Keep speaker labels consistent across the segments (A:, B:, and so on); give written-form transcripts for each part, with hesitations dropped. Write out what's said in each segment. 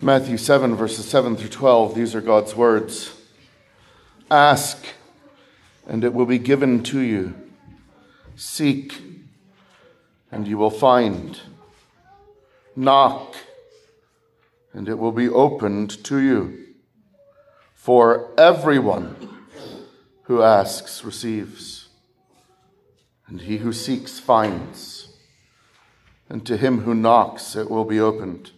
A: Matthew 7, verses 7 through 12, these are God's words. Ask, and it will be given to you. Seek, and you will find. Knock, and it will be opened to you. For everyone who asks receives, and he who seeks finds, and to him who knocks it will be opened.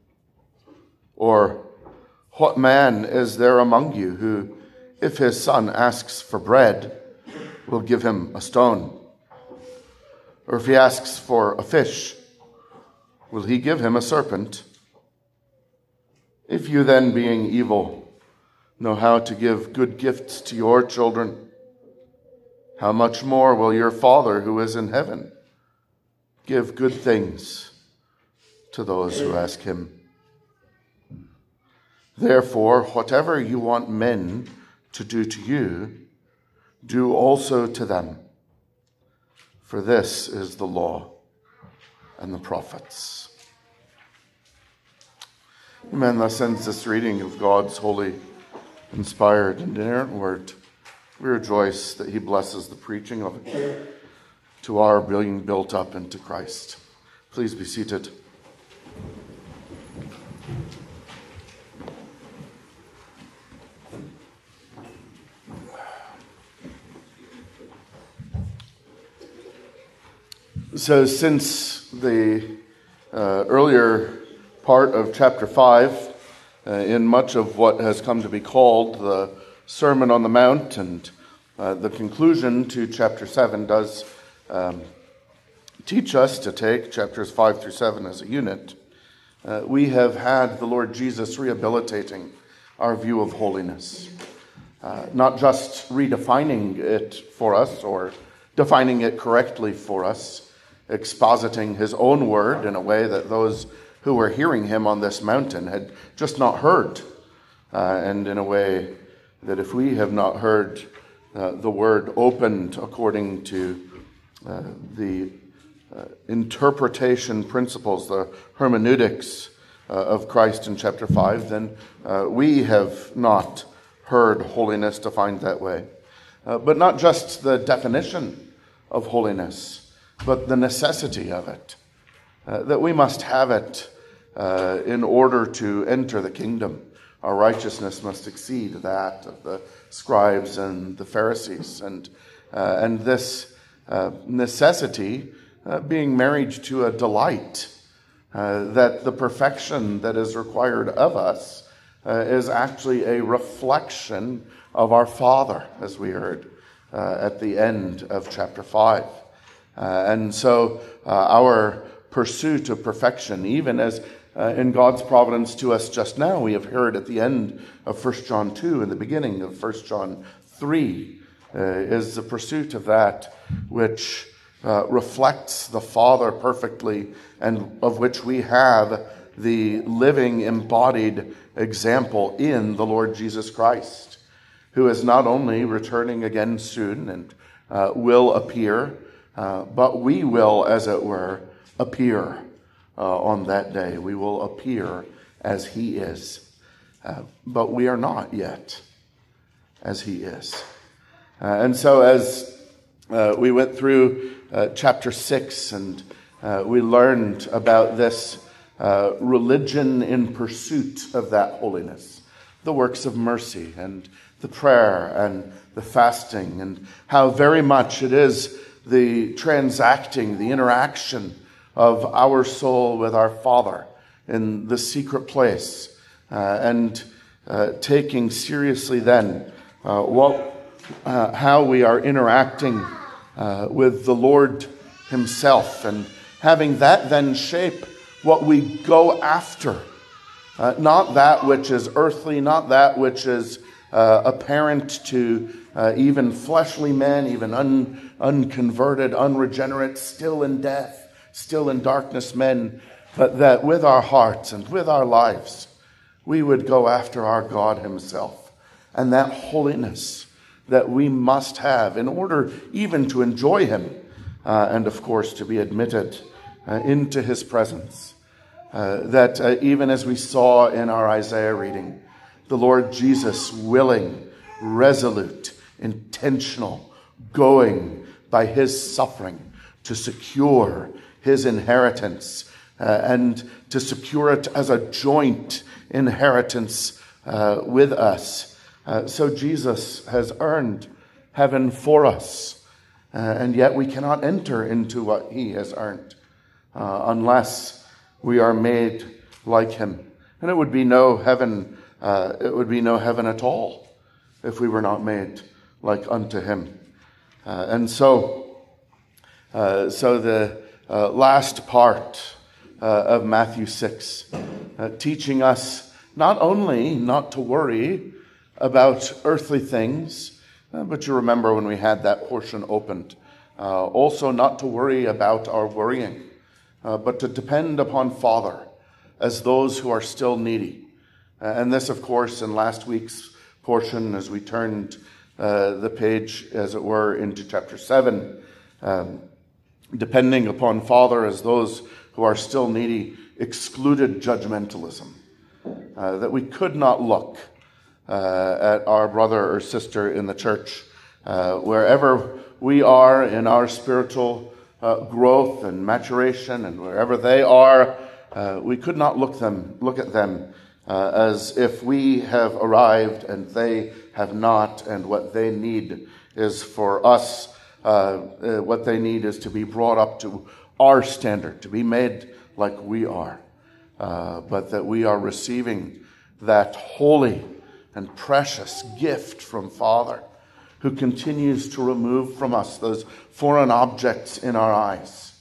A: Or, what man is there among you who, if his son asks for bread, will give him a stone? Or if he asks for a fish, will he give him a serpent? If you then, being evil, know how to give good gifts to your children, how much more will your Father who is in heaven give good things to those who ask him? Therefore, whatever you want men to do to you, do also to them. For this is the law and the prophets. Amen. Thus ends this reading of God's holy, inspired, and inerrant word. We rejoice that he blesses the preaching of it to our being built up into Christ. Please be seated. So since the earlier part of chapter 5, in much of what has come to be called the Sermon on the Mount, and the conclusion to chapter 7 does teach us to take chapters 5 through 7 as a unit, we have had the Lord Jesus rehabilitating our view of holiness. Not just redefining it for us or defining it correctly for us, expositing his own word in a way that those who were hearing him on this mountain had just not heard, and in a way that if we have not heard the word opened according to the interpretation principles, the hermeneutics of Christ in chapter 5, then we have not heard holiness defined that way. But not just the definition of holiness, but the necessity of it, that we must have it in order to enter the kingdom. Our righteousness must exceed that of the scribes and the Pharisees, and this necessity being married to a delight, that the perfection that is required of us is actually a reflection of our Father, as we heard at the end of chapter 5. And so our pursuit of perfection, even as in God's providence to us just now, we have heard at the end of 1 John 2 and the beginning of 1 John 3, is the pursuit of that which reflects the Father perfectly, and of which we have the living, embodied example in the Lord Jesus Christ, who is not only returning again soon and will appear, but we will, as it were, appear on that day. We will appear as he is. But we are not yet as he is. And so as we went through chapter 6 and we learned about this religion in pursuit of that holiness, the works of mercy and the prayer and the fasting, and how very much it is the transacting, the interaction of our soul with our Father in the secret place, and taking seriously then how we are interacting with the Lord himself, and having that then shape what we go after. Not that which is earthly, not that which is apparent to even fleshly men, even unconverted, unregenerate, still in death, still in darkness men, but that with our hearts and with our lives, we would go after our God himself, and that holiness that we must have in order even to enjoy him, and of course to be admitted into his presence. that even as we saw in our Isaiah reading, the Lord Jesus willing, resolute, intentional, going by his suffering to secure his inheritance and to secure it as a joint inheritance with us. So Jesus has earned heaven for us, and yet we cannot enter into what he has earned unless we are made like him. And it would be no heaven. It would be no heaven at all if we were not made like unto him. So the last part of Matthew 6, teaching us not only not to worry about earthly things, but you remember when we had that portion opened, also not to worry about our worrying, but to depend upon Father as those who are still needy. And this, of course, in last week's portion, as we turned the page, as it were, into chapter 7, depending upon Father as those who are still needy, excluded judgmentalism. That we could not look at our brother or sister in the church, wherever we are in our spiritual growth and maturation, and wherever they are, we could not look at them as if we have arrived and they have not, and what they need is for us, what they need is to be brought up to our standard, to be made like we are, but that we are receiving that holy and precious gift from Father, who continues to remove from us those foreign objects in our eyes,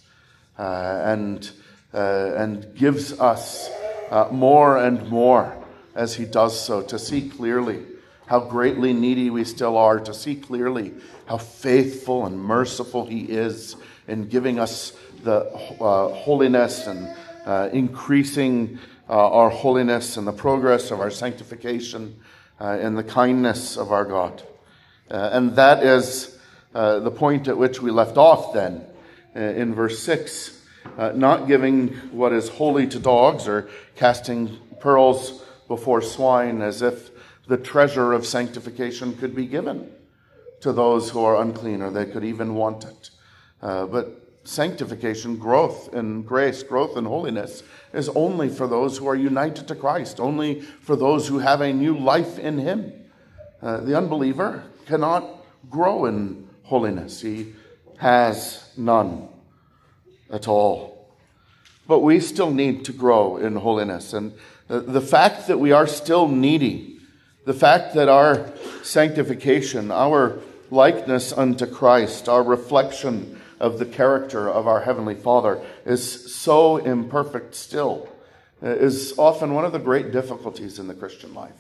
A: and gives us more and more as he does so, to see clearly how greatly needy we still are, to see clearly how faithful and merciful he is in giving us the holiness and increasing our holiness and the progress of our sanctification and the kindness of our God. And that is the point at which we left off then in verse 6, not giving what is holy to dogs or casting pearls before swine, as if the treasure of sanctification could be given to those who are unclean, or they could even want it. But sanctification, growth in grace, growth in holiness, is only for those who are united to Christ, only for those who have a new life in him. The unbeliever cannot grow in holiness. He has none at all. But we still need to grow in holiness. And the fact that we are still needy, the fact that our sanctification, our likeness unto Christ, our reflection of the character of our Heavenly Father is so imperfect still, is often one of the great difficulties in the Christian life.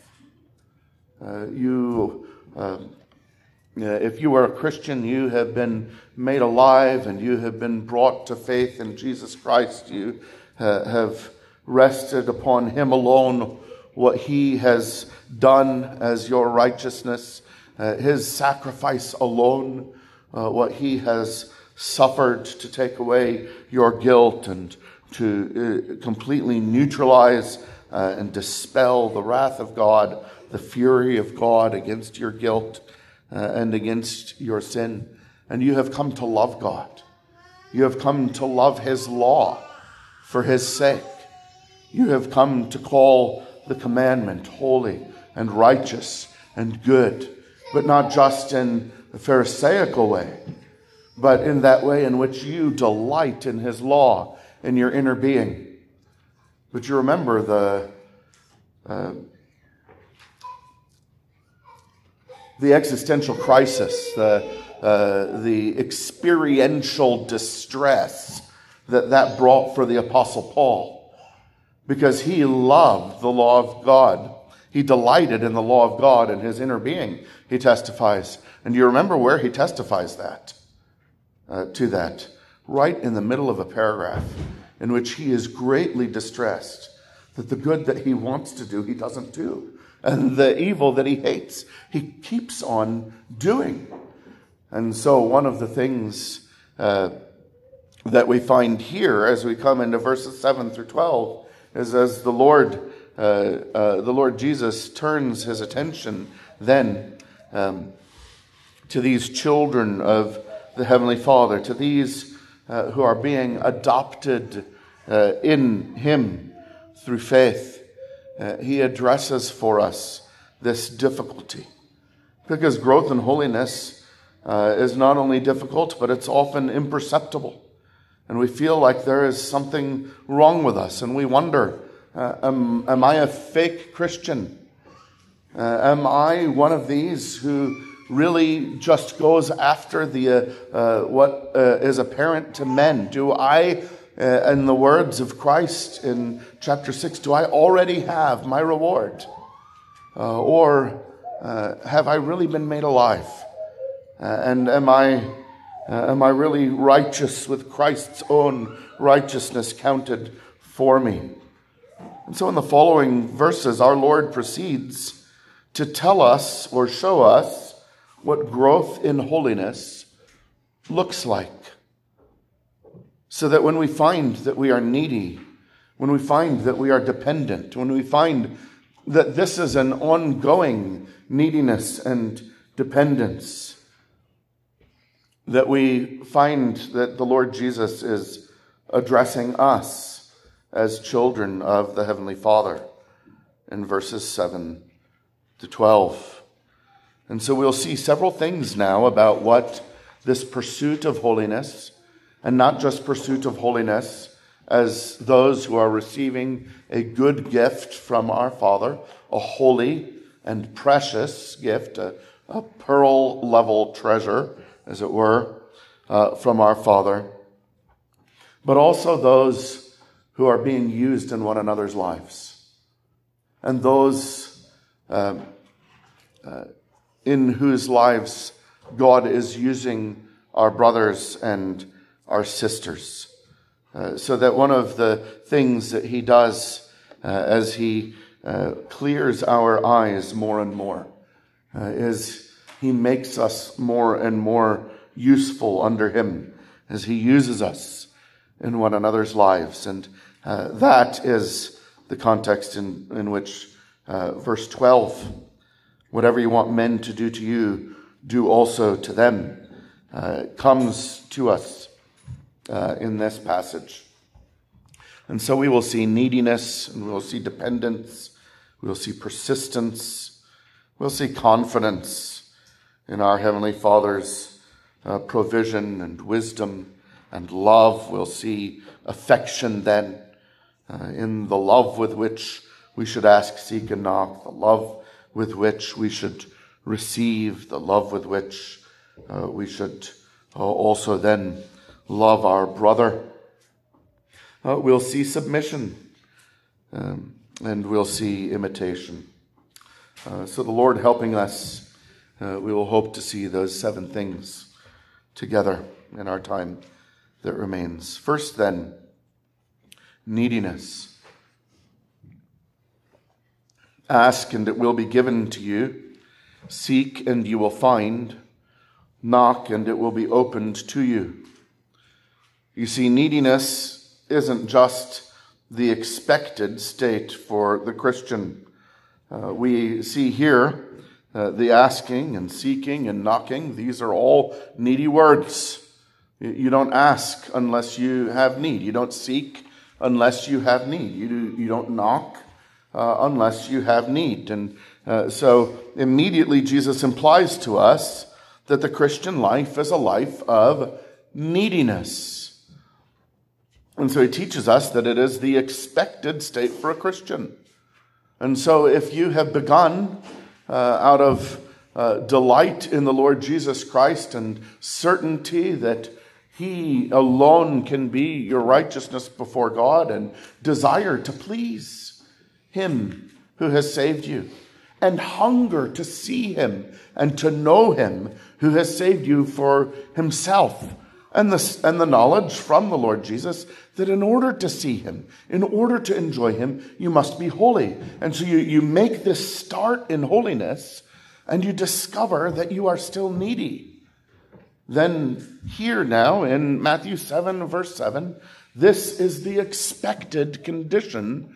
A: If you are a Christian, you have been made alive and you have been brought to faith in Jesus Christ. You have rested upon him alone, what he has done as your righteousness, his sacrifice alone, what he has suffered to take away your guilt and to completely neutralize and dispel the wrath of God, the fury of God against your guilt and against your sin. And you have come to love God. You have come to love his law for his sake. You have come to call the commandment holy and righteous and good, but not just in a Pharisaical way, but in that way in which you delight in his law in your inner being. But you remember the existential crisis, the experiential distress that brought for the Apostle Paul, because he loved the law of God. He delighted in the law of God in his inner being, he testifies. And you remember where he testifies to that? Right in the middle of a paragraph in which he is greatly distressed that the good that he wants to do, he doesn't do. And the evil that he hates, he keeps on doing. And so one of the things that we find here as we come into verses 7 through 12 is as the Lord Jesus turns his attention then to these children of the Heavenly Father, to these who are being adopted in him through faith. He addresses for us this difficulty, because growth in holiness is not only difficult, but it's often imperceptible. And we feel like there is something wrong with us, and we wonder, am I a fake Christian? Am I one of these who really just goes after what is apparent to men? Do I, in the words of Christ in chapter 6, do I already have my reward? Or have I really been made alive? And am I really righteous with Christ's own righteousness counted for me? And so in the following verses, our Lord proceeds to tell us or show us what growth in holiness looks like. So that when we find that we are needy, when we find that we are dependent, when we find that this is an ongoing neediness and dependence, that we find that the Lord Jesus is addressing us as children of the Heavenly Father in verses 7 to 12. And so we'll see several things now about what this pursuit of holiness, and not just pursuit of holiness as those who are receiving a good gift from our Father, a holy and precious gift, a pearl-level treasure, as it were, from our Father, but also those who are being used in one another's lives, and those in whose lives God is using our brothers and our sisters. So that one of the things that he does as he clears our eyes more and more is he makes us more and more useful under him as he uses us in one another's lives. And that is the context in which verse 12, whatever you want men to do to you, do also to them, comes to us in this passage. And so we will see neediness, and we will see dependence, we will see persistence, we'll see confidence in our Heavenly Father's provision and wisdom and love. We'll see affection then in the love with which we should ask, seek, and knock, the love with which we should receive, the love with which we should also then love our brother. We'll see submission, and we'll see imitation. So the Lord helping us, we will hope to see those 7 things together in our time that remains. First then, neediness. Ask and it will be given to you. Seek and you will find. Knock and it will be opened to you. You see, neediness isn't just the expected state for the Christian. We see here the asking and seeking and knocking. These are all needy words. You don't ask unless you have need. You don't seek unless you have need. You don't knock unless you have need. And so immediately Jesus implies to us that the Christian life is a life of neediness. And so he teaches us that it is the expected state for a Christian. And so if you have begun out of delight in the Lord Jesus Christ and certainty that he alone can be your righteousness before God, and desire to please him who has saved you, and hunger to see him and to know him who has saved you for himself, and the knowledge from the Lord Jesus that in order to see him, in order to enjoy him, you must be holy. And so you make this start in holiness, and you discover that you are still needy. Then here now in Matthew 7, verse 7, this is the expected condition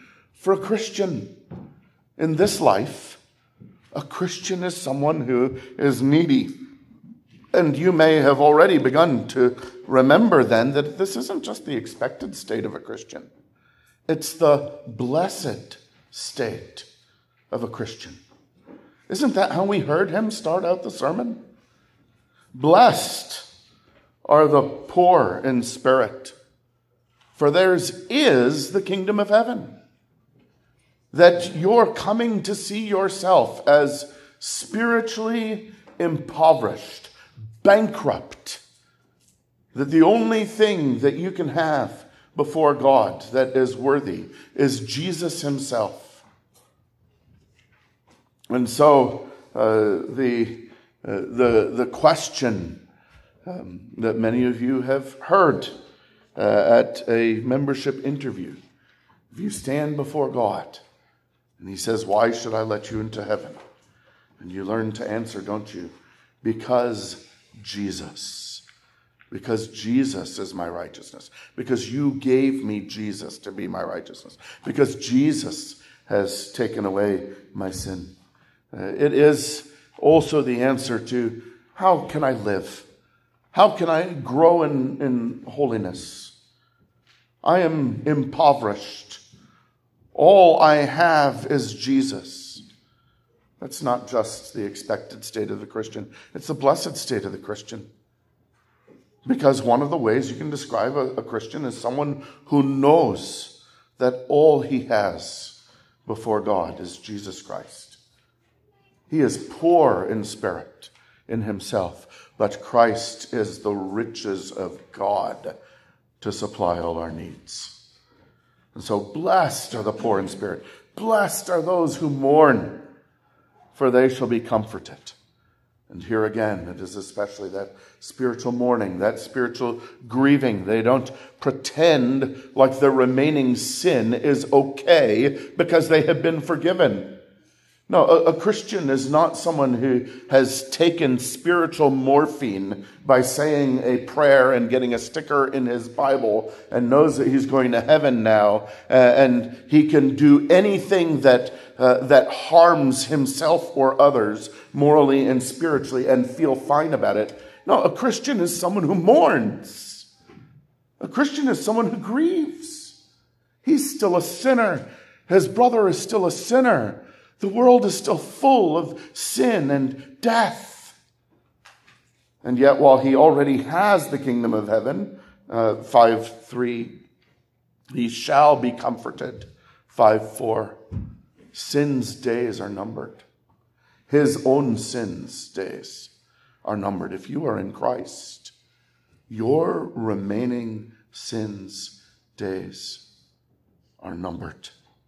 A: For a Christian in this life, a Christian is someone who is needy. And you may have already begun to remember then that this isn't just the expected state of a Christian. It's the blessed state of a Christian. Isn't that how we heard him start out the sermon? Blessed are the poor in spirit, for theirs is the kingdom of heaven. That you're coming to see yourself as spiritually impoverished, bankrupt, that the only thing that you can have before God that is worthy is Jesus himself. And so the question that many of you have heard at a membership interview, if you stand before God and he says, "Why should I let you into heaven?" And you learn to answer, don't you? Because Jesus. Because Jesus is my righteousness. Because you gave me Jesus to be my righteousness. Because Jesus has taken away my sin. It is also the answer to, how can I live? How can I grow in holiness? I am impoverished. All I have is Jesus. That's not just the expected state of the Christian. It's the blessed state of the Christian. Because one of the ways you can describe a Christian is someone who knows that all he has before God is Jesus Christ. He is poor in spirit in himself, but Christ is the riches of God to supply all our needs. And so blessed are the poor in spirit. Blessed are those who mourn, for they shall be comforted. And here again, it is especially that spiritual mourning, that spiritual grieving. They don't pretend like their remaining sin is okay because they have been forgiven. No, a Christian is not someone who has taken spiritual morphine by saying a prayer and getting a sticker in his Bible and knows that he's going to heaven now, and he can do anything that harms himself or others morally and spiritually and feel fine about it. No, a Christian is someone who mourns. A Christian is someone who grieves. He's still a sinner. His brother is still a sinner. The world is still full of sin and death. And yet, while he already has the kingdom of heaven, 5:3, he shall be comforted. 5:4, sin's days are numbered. His own sin's days are numbered. If you are in Christ, your remaining sin's days are numbered.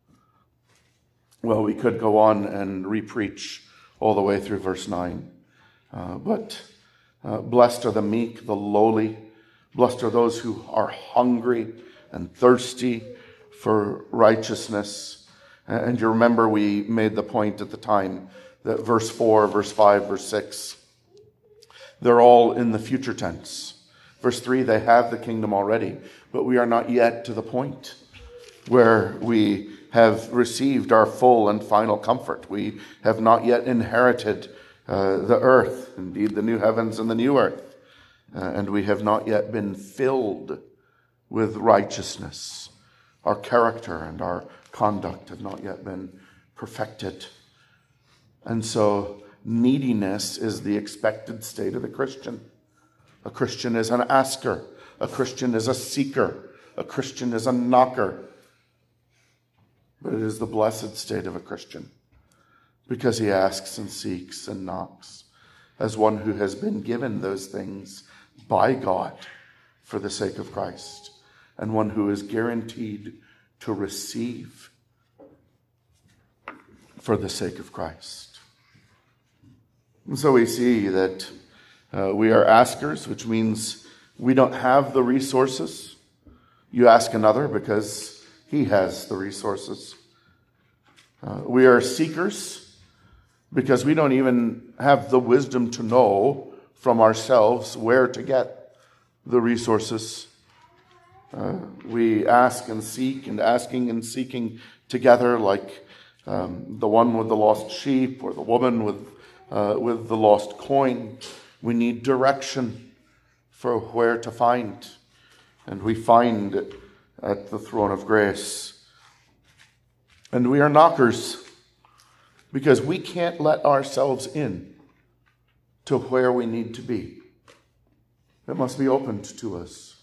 A: Well, we could go on and repreach all the way through verse 9. But blessed are the meek, the lowly. Blessed are those who are hungry and thirsty for righteousness. And you remember we made the point at the time that verse 4, verse 5, verse 6, they're all in the future tense. Verse 3, they have the kingdom already, but we are not yet to the point where we have received our full and final comfort. We have not yet inherited the earth, indeed the new heavens and the new earth. And we have not yet been filled with righteousness. Our character and our conduct have not yet been perfected. And so neediness is the expected state of the Christian. A Christian is an asker. A Christian is a seeker. A Christian is a knocker. But it is the blessed state of a Christian, because he asks and seeks and knocks as one who has been given those things by God for the sake of Christ, and one who is guaranteed to receive for the sake of Christ. And so we see that we are askers, which means we don't have the resources. You ask another because he has the resources. We are seekers because we don't even have the wisdom to know from ourselves where to get the resources. We ask and seek, and asking and seeking together like the one with the lost sheep or the woman with the lost coin. We need direction for where to find. And we find it at the throne of grace. And we are knockers because we can't let ourselves in to where we need to be. It must be opened to us.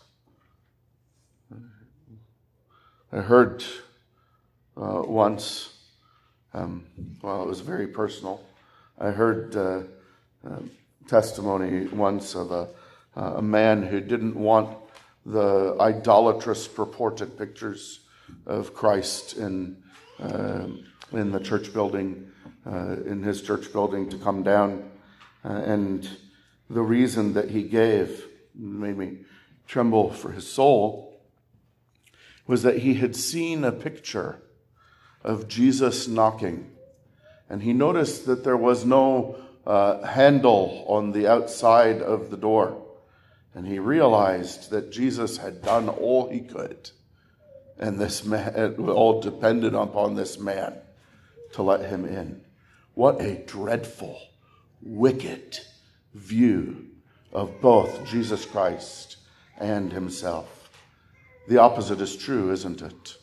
A: I heard once, it was very personal. I heard testimony once of a man who didn't want the idolatrous purported pictures of Christ in the church building, in his church building, to come down. And the reason that he gave made me tremble for his soul was that he had seen a picture of Jesus knocking. And he noticed that there was no handle on the outside of the door. And he realized that Jesus had done all he could. And this man, it all depended upon this man to let him in. What a dreadful, wicked view of both Jesus Christ and himself. The opposite is true, isn't it?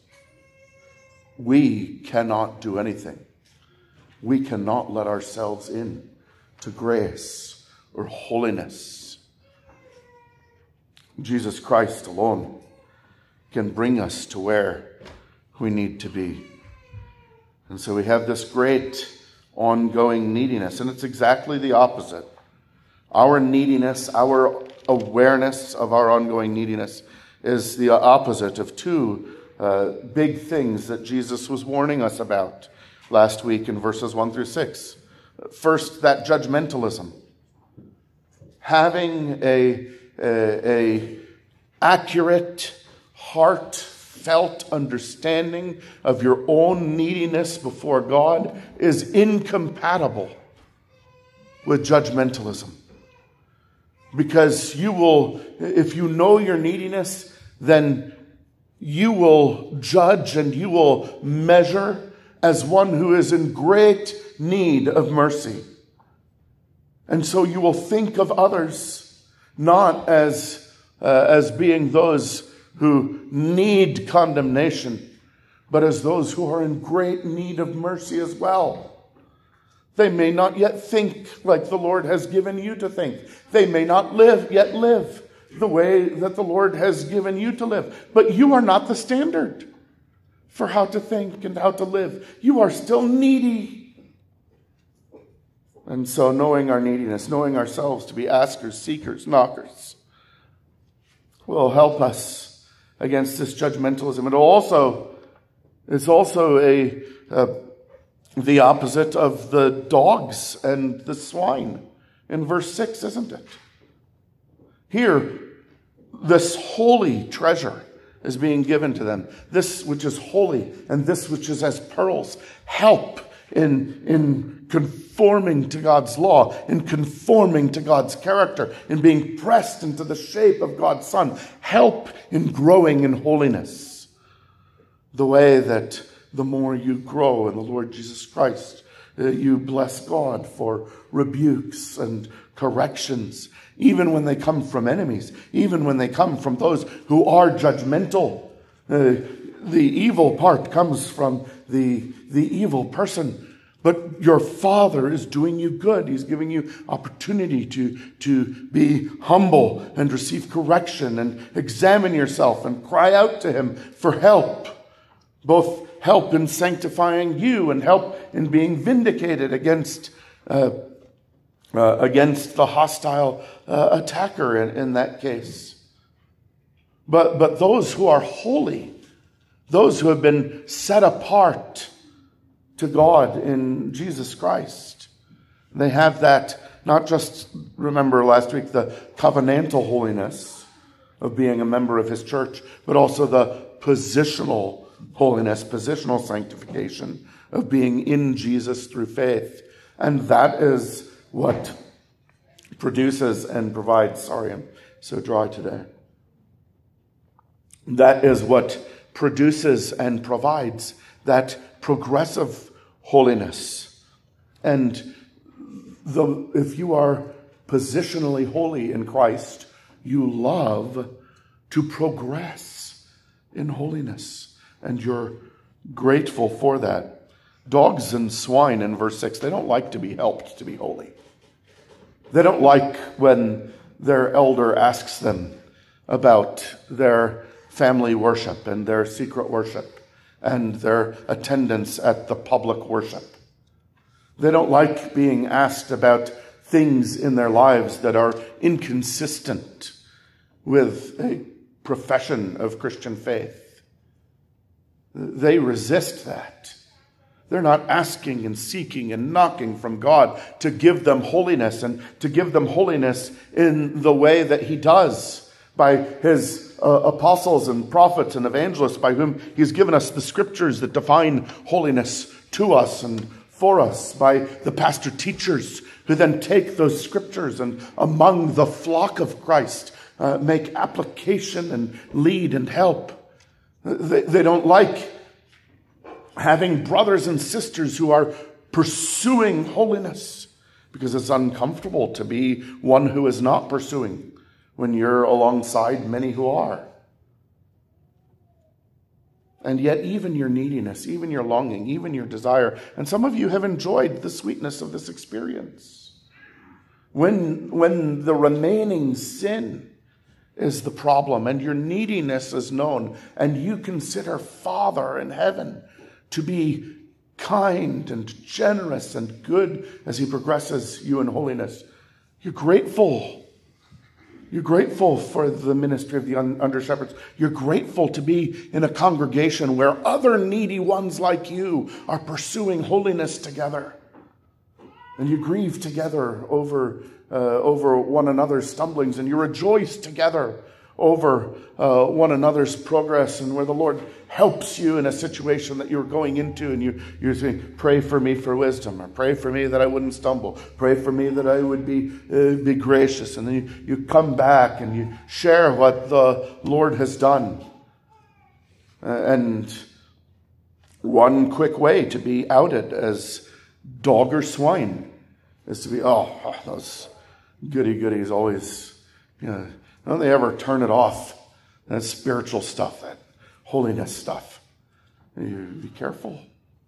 A: We cannot do anything. We cannot let ourselves in to grace or holiness. Jesus Christ alone can bring us to where we need to be. And so we have this great ongoing neediness, and it's exactly the opposite. Our neediness, our awareness of our ongoing neediness is the opposite of two big things that Jesus was warning us about last week in verses 1 through 6. First, that judgmentalism. Having a accurate, heartfelt understanding of your own neediness before God is incompatible with judgmentalism. Because you will, if you know your neediness, then you will judge and you will measure as one who is in great need of mercy. And so you will think of others not as being those who need condemnation, but as those who are in great need of mercy as well. They may not yet think like the Lord has given you to think. They may not yet live the way that the Lord has given you to live. But you are not the standard for how to think and how to live. You are still needy. And so knowing our neediness, knowing ourselves to be askers, seekers, knockers, will help us against this judgmentalism. It's also the opposite of the dogs and the swine in verse 6, isn't it? Here, this holy treasure is being given to them. This which is holy and this which is as pearls help in conforming to God's law, in conforming to God's character, in being pressed into the shape of God's Son. Help in growing in holiness. The way that the more you grow in the Lord Jesus Christ, you bless God for rebukes and corrections, even when they come from enemies, even when they come from those who are judgmental. The evil part comes from the evil person. But your Father is doing you good. He's giving you opportunity to be humble and receive correction and examine yourself and cry out to Him for help. Both help in sanctifying you and help in being vindicated against the hostile attacker in that case. But those who are holy, those who have been set apart to God in Jesus Christ, they have that, not just, remember last week, the covenantal holiness of being a member of His church, but also the positional holiness, positional sanctification of being in Jesus through faith. And that is what produces and provides, sorry, I'm so dry today. That is what produces and provides that progressive holiness. And if you are positionally holy in Christ, you love to progress in holiness. And you're grateful for that. Dogs and swine in verse 6, they don't like to be helped to be holy. They don't like when their elder asks them about their family worship and their secret worship and their attendance at the public worship. They don't like being asked about things in their lives that are inconsistent with a profession of Christian faith. They resist that. They're not asking and seeking and knocking from God to give them holiness, and to give them holiness in the way that he does by his apostles and prophets and evangelists, by whom he's given us the scriptures that define holiness to us and for us, by the pastor teachers who then take those scriptures and among the flock of Christ make application and lead and help. They don't like having brothers and sisters who are pursuing holiness, because it's uncomfortable to be one who is not pursuing when you're alongside many who are. And yet even your neediness, even your longing, even your desire, and some of you have enjoyed the sweetness of this experience. When the remaining sin is the problem and your neediness is known, and you consider Father in heaven to be kind and generous and good as he progresses you in holiness, you're grateful. You're grateful for the ministry of the under-shepherds. You're grateful to be in a congregation where other needy ones like you are pursuing holiness together. And you grieve together over one another's stumblings, and you rejoice together over one another's progress, and where the Lord helps you in a situation that you're going into, and you're saying, pray for me for wisdom, or pray for me that I wouldn't stumble, pray for me that I would be gracious. And then you come back and you share what the Lord has done. And one quick way to be outed as dog or swine is to be, those goody-goodies always, don't they ever turn it off? That spiritual stuff, that holiness stuff. You be careful.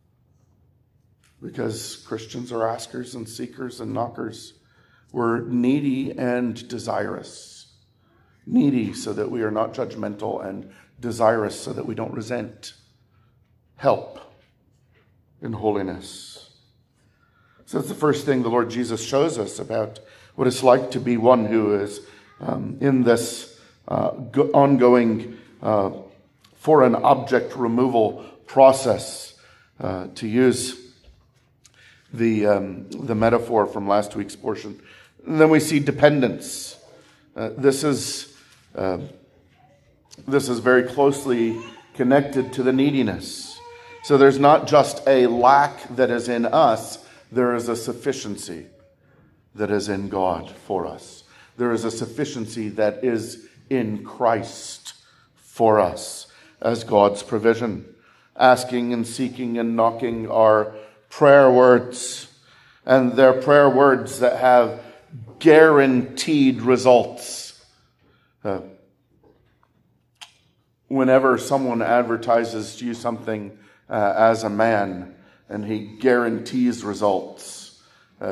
A: Because Christians are askers and seekers and knockers. We're needy and desirous. Needy so that we are not judgmental, and desirous so that we don't resent. Help in holiness. So that's the first thing the Lord Jesus shows us about what it's like to be one who is in this ongoing foreign object removal process, to use the metaphor from last week's portion. And then we see dependence. This is very closely connected to the neediness. So there's not just a lack that is in us, there is a sufficiency that is in God for us. There is a sufficiency that is in Christ for us as God's provision. Asking and seeking and knocking are prayer words, and they're prayer words that have guaranteed results. Whenever someone advertises to you something as a man and he guarantees results,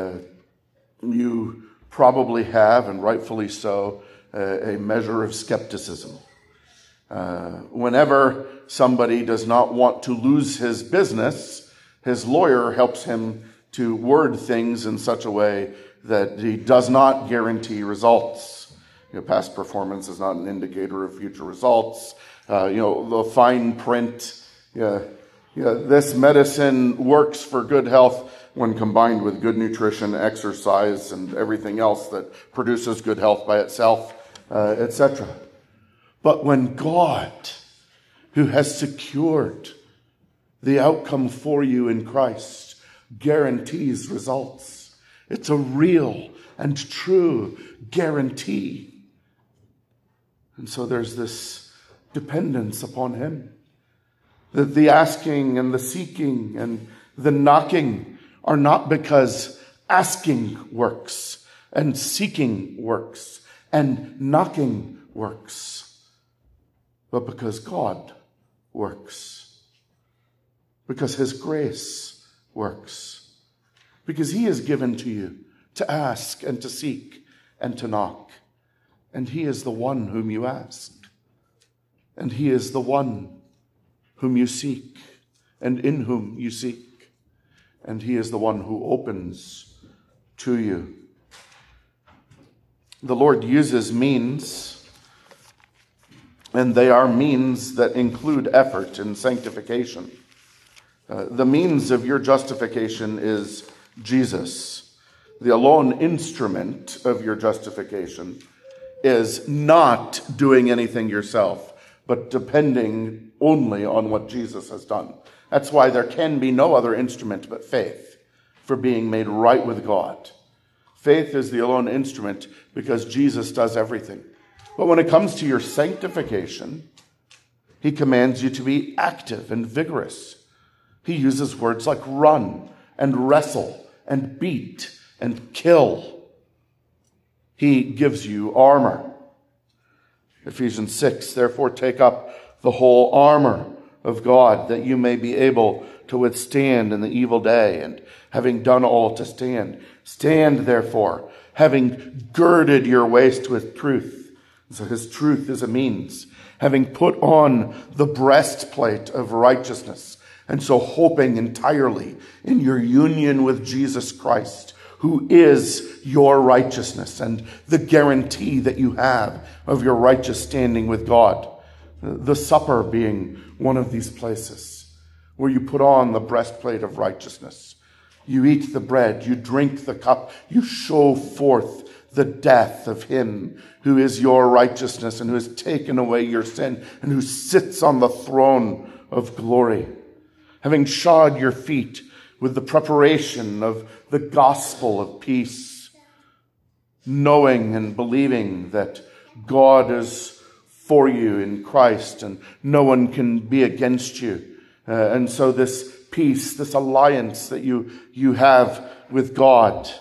A: you probably have, and rightfully so, a measure of skepticism. Whenever somebody does not want to lose his business, his lawyer helps him to word things in such a way that he does not guarantee results. Past performance is not an indicator of future results. The fine print, this medicine works for good health when combined with good nutrition, exercise, and everything else that produces good health by itself, etc. But when God, who has secured the outcome for you in Christ, guarantees results, it's a real and true guarantee. And so there's this dependence upon him. That the asking and the seeking and the knocking are not because asking works and seeking works and knocking works, but because God works, because his grace works, because he is given to you to ask and to seek and to knock, and he is the one whom you ask, and he is the one whom you seek, and in whom you seek, and he is the one who opens to you. The Lord uses means, and they are means that include effort in sanctification. The means of your justification is Jesus. The alone instrument of your justification is not doing anything yourself, but depending only on what Jesus has done. That's why there can be no other instrument but faith for being made right with God. Faith is the alone instrument because Jesus does everything. But when it comes to your sanctification, he commands you to be active and vigorous. He uses words like run and wrestle and beat and kill. He gives you armor. Ephesians 6, therefore take up the whole armor of God, that you may be able to withstand in the evil day, and having done all to stand. Stand therefore, having girded your waist with truth. So his truth is a means. Having put on the breastplate of righteousness, and so hoping entirely in your union with Jesus Christ, who is your righteousness and the guarantee that you have of your righteous standing with God. The supper being one of these places where you put on the breastplate of righteousness. You eat the bread, you drink the cup, you show forth the death of him who is your righteousness and who has taken away your sin and who sits on the throne of glory. Having shod your feet with the preparation of the gospel of peace, knowing and believing that God is for you in Christ and no one can be against you. And so this peace, this alliance that you have with God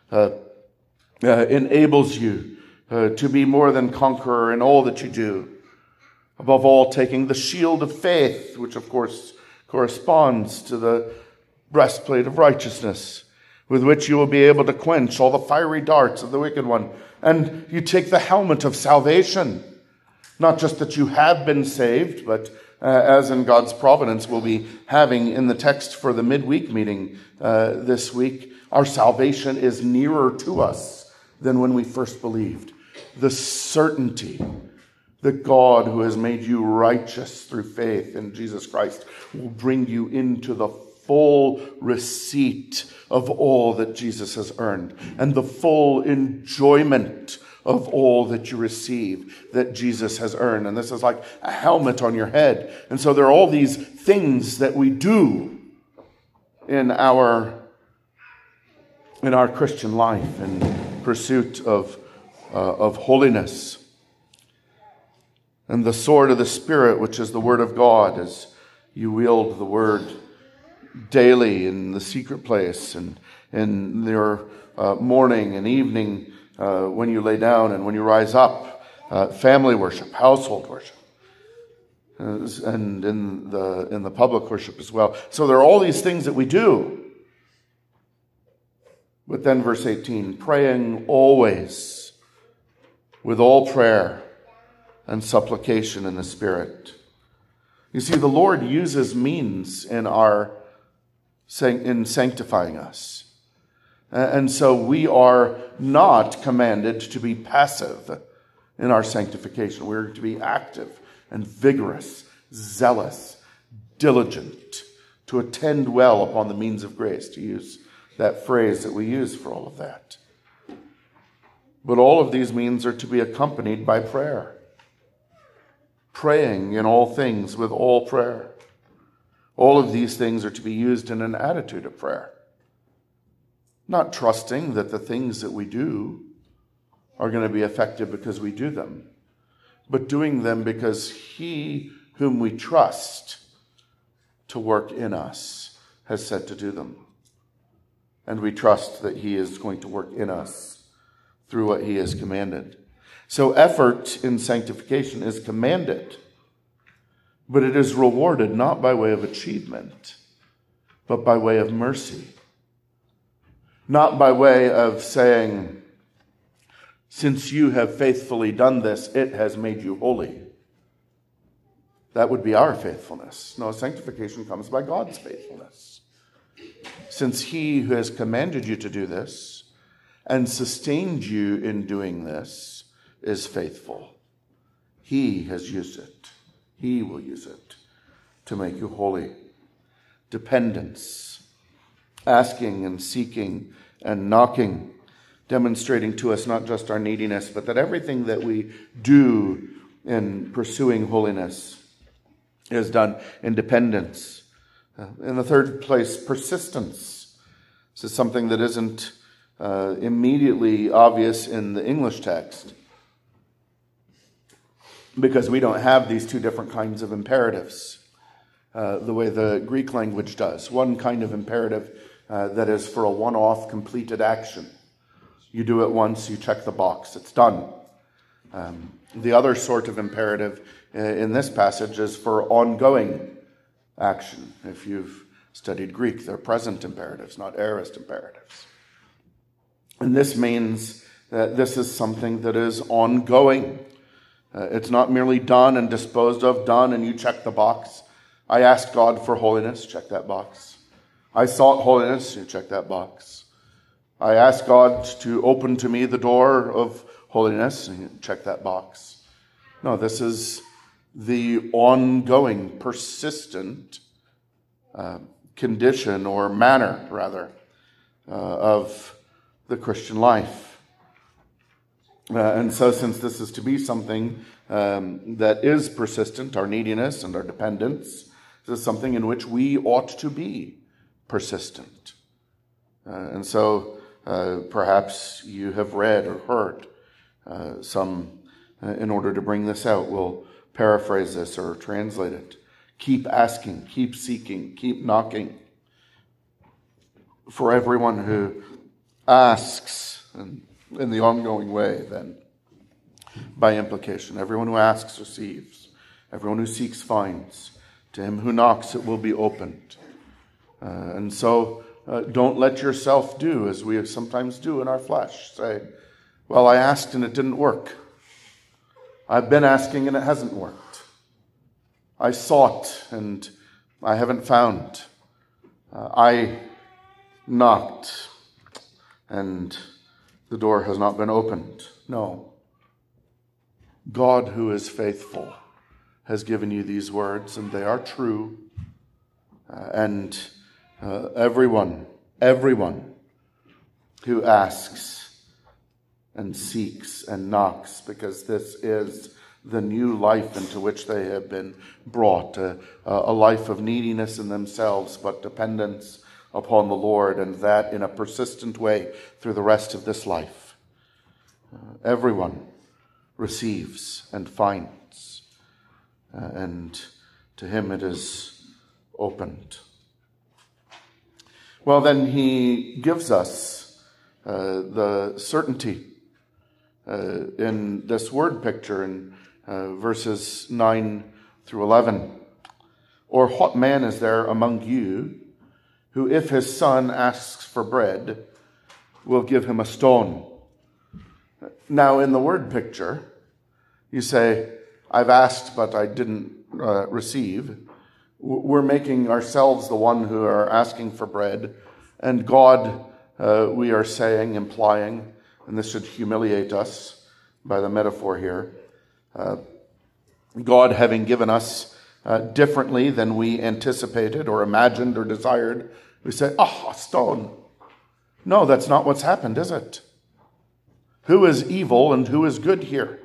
A: enables you to be more than conqueror in all that you do. Above all, taking the shield of faith, which of course corresponds to the breastplate of righteousness, with which you will be able to quench all the fiery darts of the wicked one. And you take the helmet of salvation. Not just that you have been saved, but as in God's providence we'll be having in the text for the midweek meeting this week, our salvation is nearer to us than when we first believed. The certainty that God, who has made you righteous through faith in Jesus Christ, will bring you into the full receipt of all that Jesus has earned and the full enjoyment of all that you receive that Jesus has earned. And this is like a helmet on your head. And so there are all these things that we do in our Christian life in pursuit of holiness. And the sword of the Spirit, which is the word of God, as you wield the word daily in the secret place and in your morning and evening when you lay down and when you rise up, family worship, household worship, and in the public worship as well. So there are all these things that we do. But then verse 18, praying always with all prayer and supplication in the Spirit. You see, the Lord uses means in sanctifying us. And so we are not commanded to be passive in our sanctification. We're to be active and vigorous, zealous, diligent, to attend well upon the means of grace, to use that phrase that we use for all of that. But all of these means are to be accompanied by prayer. Praying in all things with all prayer. All of these things are to be used in an attitude of prayer. Not trusting that the things that we do are going to be effective because we do them, but doing them because he whom we trust to work in us has said to do them. And we trust that he is going to work in us through what he has commanded. So effort in sanctification is commanded, but it is rewarded not by way of achievement, but by way of mercy. Not by way of saying, since you have faithfully done this, it has made you holy. That would be our faithfulness. No, sanctification comes by God's faithfulness. Since he who has commanded you to do this and sustained you in doing this is faithful, he has used it. He will use it to make you holy. Dependence, asking and seeking and knocking, demonstrating to us not just our neediness, but that everything that we do in pursuing holiness is done in dependence. In the third place, persistence. This is something that isn't immediately obvious in the English text, because we don't have these two different kinds of imperatives the way the Greek language does. One kind of imperative that is for a one-off completed action. You do it once, you check the box, it's done. The other sort of imperative in this passage is for ongoing action. If you've studied Greek, they're present imperatives, not aorist imperatives. And this means that this is something that is ongoing. It's not merely done and disposed of, done and you check the box. I asked God for holiness, check that box. I sought holiness, you check that box. I asked God to open to me the door of holiness, and you check that box. No, this is the ongoing, persistent condition or manner, rather, of the Christian life. And so since this is to be something that is persistent, our neediness and our dependence, this is something in which we ought to be persistent. And so perhaps you have read or heard some, in order to bring this out, we'll paraphrase this or translate it. Keep asking, keep seeking, keep knocking. For everyone who asks, and in the ongoing way, then, by implication, everyone who asks receives. Everyone who seeks finds. To him who knocks, it will be opened. And so don't let yourself do as we sometimes do in our flesh. Say, well, I asked and it didn't work. I've been asking and it hasn't worked. I sought and I haven't found. I knocked and the door has not been opened. No. God, who is faithful, has given you these words, and they are true. And everyone who asks and seeks and knocks, because this is the new life into which they have been brought, a life of neediness in themselves, but dependence upon the Lord, and that in a persistent way through the rest of this life. Everyone receives and finds, and to him it is opened. Well, then he gives us the certainty in this word picture in verses 9 through 11. Or what man is there among you who, if his son asks for bread, will give him a stone? Now, in the word picture, you say, I've asked, but I didn't receive. We're making ourselves the one who are asking for bread, and God, we are saying, implying, and this should humiliate us by the metaphor here, God having given us differently than we anticipated or imagined or desired, we say, a stone. No, that's not what's happened, is it? Who is evil and who is good here?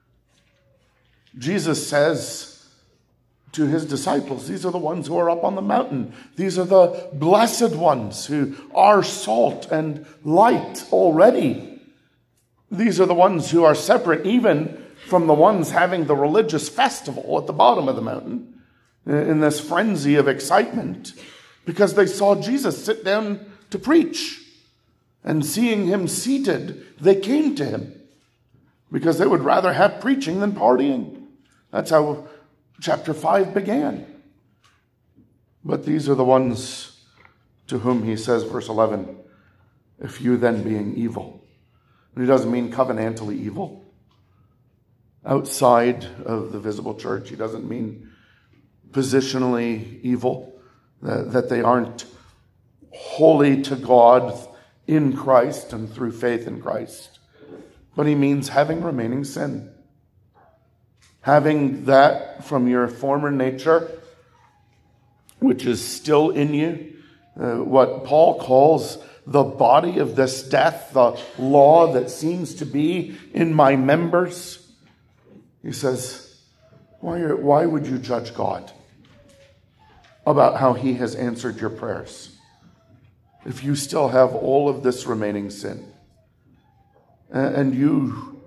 A: Jesus says to his disciples, these are the ones who are up on the mountain. These are the blessed ones who are salt and light already. These are the ones who are separate even from the ones having the religious festival at the bottom of the mountain. in this frenzy of excitement because they saw Jesus sit down to preach. And seeing him seated, they came to him because they would rather have preaching than partying. That's how chapter 5 began. But these are the ones to whom he says, verse 11, if you then being evil. And he doesn't mean covenantally evil. Outside of the visible church, he doesn't mean positionally evil, that they aren't holy to God in Christ and through faith in Christ. But he means having remaining sin. Having that from your former nature, which is still in you, what Paul calls the body of this death, the law that seems to be in my members. He says, why would you judge God about how he has answered your prayers if you still have all of this remaining sin? And you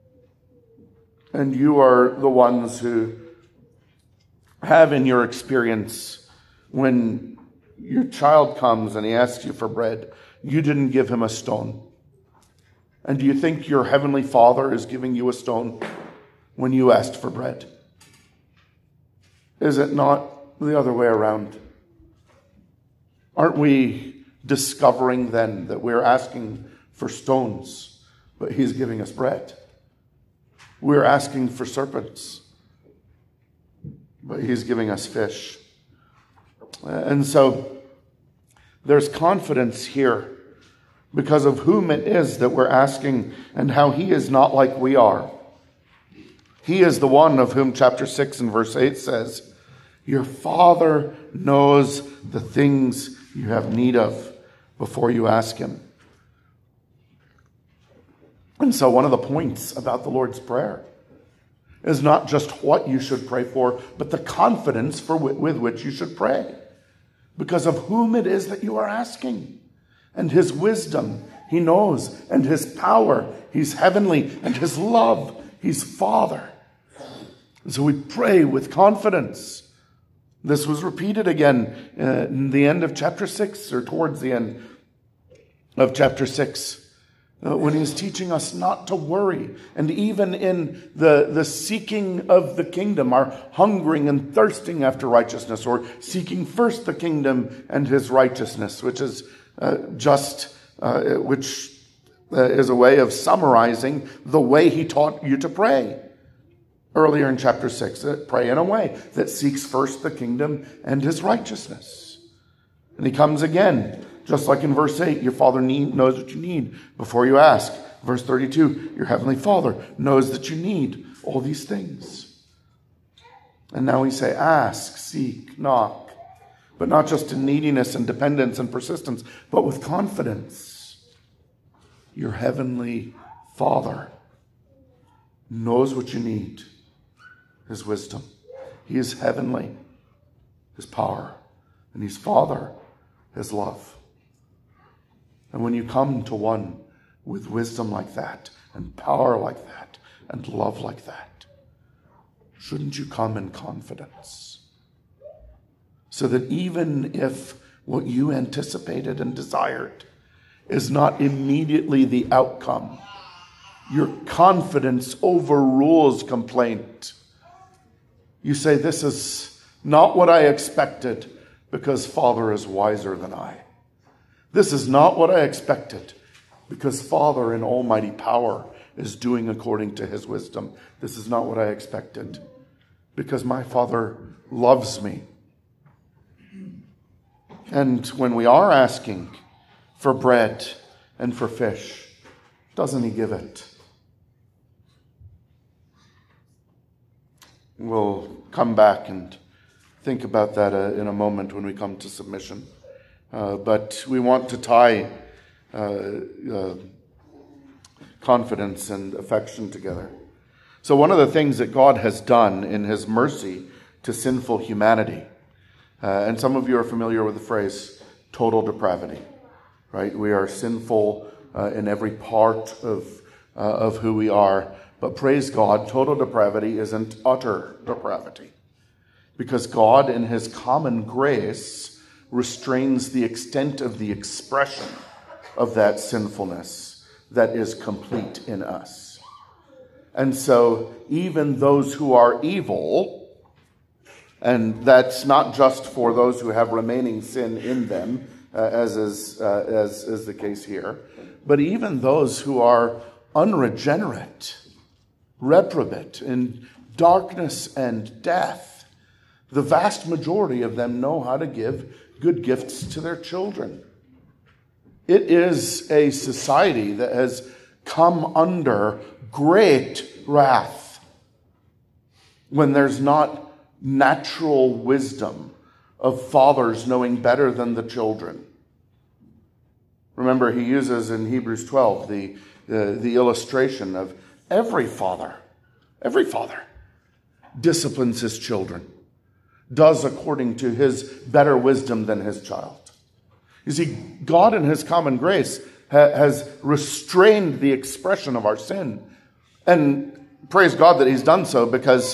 A: are the ones who have in your experience, when your child comes and he asks you for bread, you didn't give him a stone. And do you think your heavenly Father is giving you a stone when you asked for bread? Is it not the other way around? Aren't we discovering then that we're asking for stones, but he's giving us bread? We're asking for serpents, but he's giving us fish. And so there's confidence here because of whom it is that we're asking and how he is not like we are. He is the one of whom chapter 6 and verse 8 says, your Father knows the things you have need of before you ask him. And so one of the points about the Lord's Prayer is not just what you should pray for, but the confidence with which you should pray. Because of whom it is that you are asking. And his wisdom, he knows. And his power, he's heavenly. And his love, he's Father. And so we pray with confidence. This was repeated again in the end of chapter 6, or towards the end of chapter 6. When he's teaching us not to worry. And even in the seeking of the kingdom, our hungering and thirsting after righteousness, or seeking first the kingdom and his righteousness, which is which is a way of summarizing the way he taught you to pray. Earlier in chapter 6, pray in a way that seeks first the kingdom and his righteousness. And he comes again. Just like in verse 8, your Father knows what you need before you ask. Verse 32, your heavenly Father knows that you need all these things. And now we say, ask, seek, knock. But not just in neediness and dependence and persistence, but with confidence. Your heavenly Father knows what you need. His wisdom. He is heavenly. His power. And he's Father. His love. And when you come to one with wisdom like that, and power like that, and love like that, shouldn't you come in confidence? So that even if what you anticipated and desired is not immediately the outcome, your confidence overrules complaint. You say, this is not what I expected, because Father is wiser than I. This is not what I expected, because Father in almighty power is doing according to his wisdom. This is not what I expected, because my Father loves me. And when we are asking for bread and for fish, doesn't he give it? We'll come back and think about that in a moment when we come to submission. But we want to tie confidence and affection together. So one of the things that God has done in his mercy to sinful humanity, and some of you are familiar with the phrase total depravity, right? We are sinful in every part of who we are. But praise God, total depravity isn't utter depravity. because God, in his common grace, restrains the extent of the expression of that sinfulness that is complete in us. And so even those who are evil, and that's not just for those who have remaining sin in them, as is the case here, but even those who are unregenerate, reprobate, in darkness and death, the vast majority of them know how to give good gifts to their children. It is a society that has come under great wrath when there's not natural wisdom of fathers knowing better than the children. Remember, he uses in Hebrews 12 the illustration of every father disciplines his children, does according to his better wisdom than his child. You see, God in his common grace has restrained the expression of our sin. And praise God that he's done so, because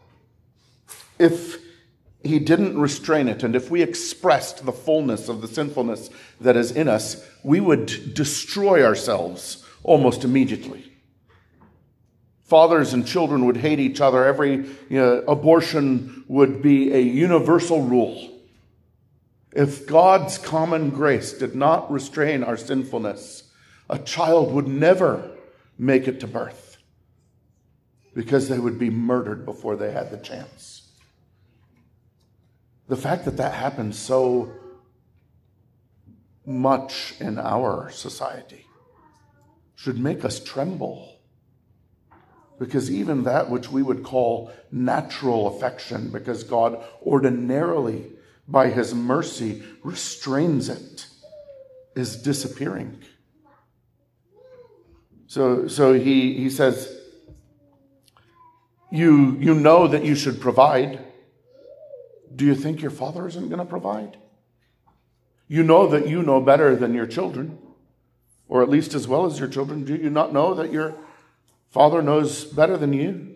A: if he didn't restrain it, and if we expressed the fullness of the sinfulness that is in us, we would destroy ourselves almost immediately. Fathers and children would hate each other. Abortion would be a universal rule. If God's common grace did not restrain our sinfulness, a child would never make it to birth, because they would be murdered before they had the chance. The fact that that happens so much in our society should make us tremble, because even that which we would call natural affection, because God ordinarily, by his mercy, restrains it, is disappearing. So he says, you know that you should provide. Do you think your father isn't going to provide? You know that you know better than your children, or at least as well as your children. Do you not know that your father knows better than you?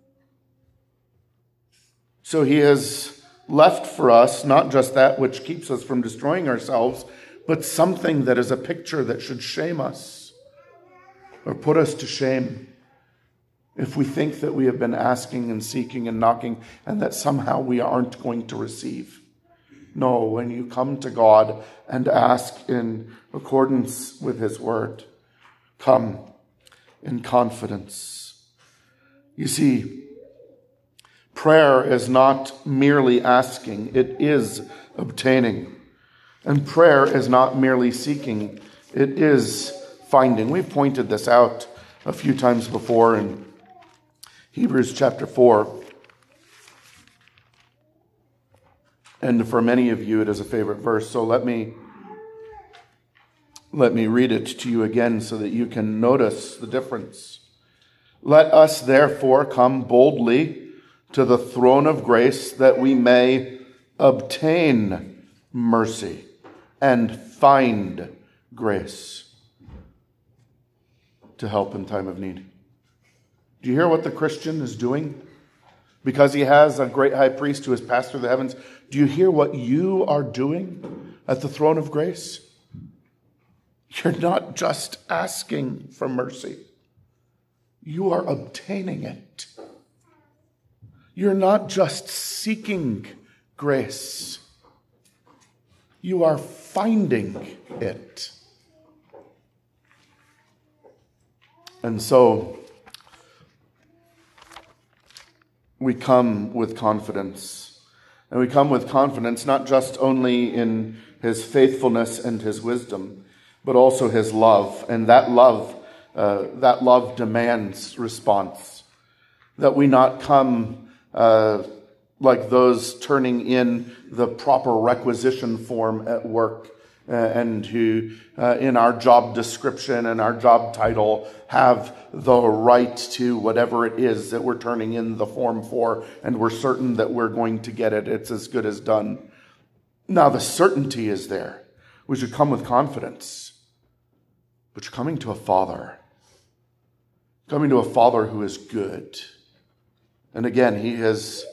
A: So he has left for us not just that which keeps us from destroying ourselves, but something that is a picture that should shame us or put us to shame if we think that we have been asking and seeking and knocking and that somehow we aren't going to receive. No, when you come to God and ask in accordance with his word, come in confidence. You see, prayer is not merely asking, it is obtaining. And prayer is not merely seeking, it is finding. We've pointed this out a few times before in Hebrews chapter 4. And for many of you, it is a favorite verse. So let me read it to you again so that you can notice the difference. Let us therefore come boldly to the throne of grace, that we may obtain mercy and find grace to help in time of need. Do you hear what the Christian is doing? Because he has a great high priest who has passed through the heavens. Do you hear what you are doing at the throne of grace? You're not just asking for mercy. You are obtaining it. You're not just seeking grace. You are finding it. And so we come with confidence. And we come with confidence not just only in his faithfulness and his wisdom, but also his love. And that love demands response. That we not come like those turning in the proper requisition form at work, and who in our job description and our job title have the right to whatever it is that we're turning in the form for, and we're certain that we're going to get it. It's as good as done. Now the certainty is there. We should come with confidence. But you're coming to a father. Coming to a father who is good. And again, he has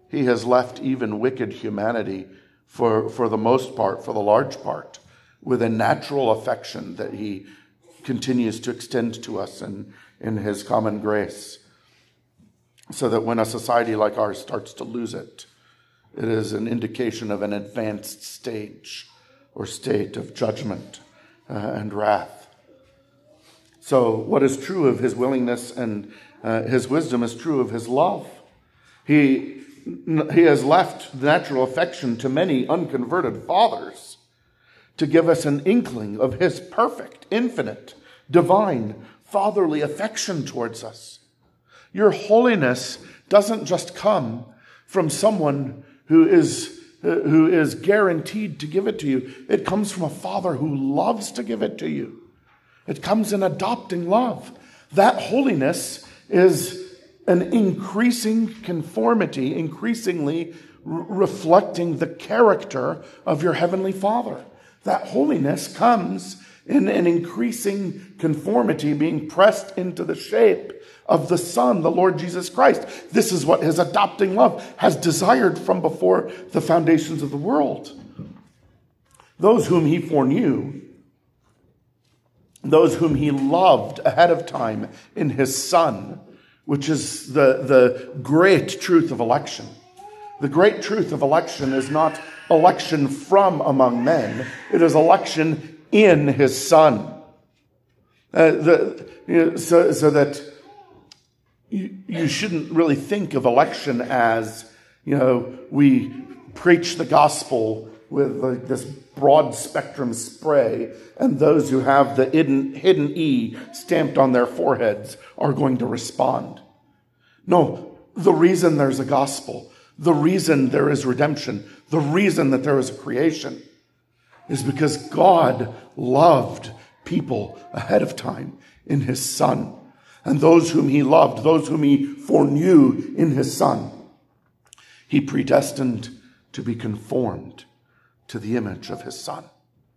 A: he has left even wicked humanity for the most part, for the large part, with a natural affection that he continues to extend to us in his common grace. So that when a society like ours starts to lose it, it is an indication of an advanced stage or state of judgment and wrath. So what is true of his willingness and his wisdom is true of his love. He has left natural affection to many unconverted fathers to give us an inkling of his perfect, infinite, divine, fatherly affection towards us. Your holiness doesn't just come from someone who is guaranteed to give it to you. It comes from a father who loves to give it to you. It comes in adopting love. That holiness is an increasing conformity, increasingly reflecting the character of your heavenly Father. That holiness comes in an increasing conformity, being pressed into the shape of the Son, the Lord Jesus Christ. This is what his adopting love has desired from before the foundations of the world. Those whom he foreknew, those whom he loved ahead of time in his Son, which is the great truth of election. The great truth of election is not election from among men. It is election in his Son. So that you shouldn't really think of election as, we preach the gospel with this broad spectrum spray, and those who have the hidden E stamped on their foreheads are going to respond. No, the reason there's a gospel, the reason there is redemption, the reason that there is a creation is because God loved people ahead of time in his Son. And those whom he loved, those whom he foreknew in his Son, he predestined to be conformed to the image of his Son.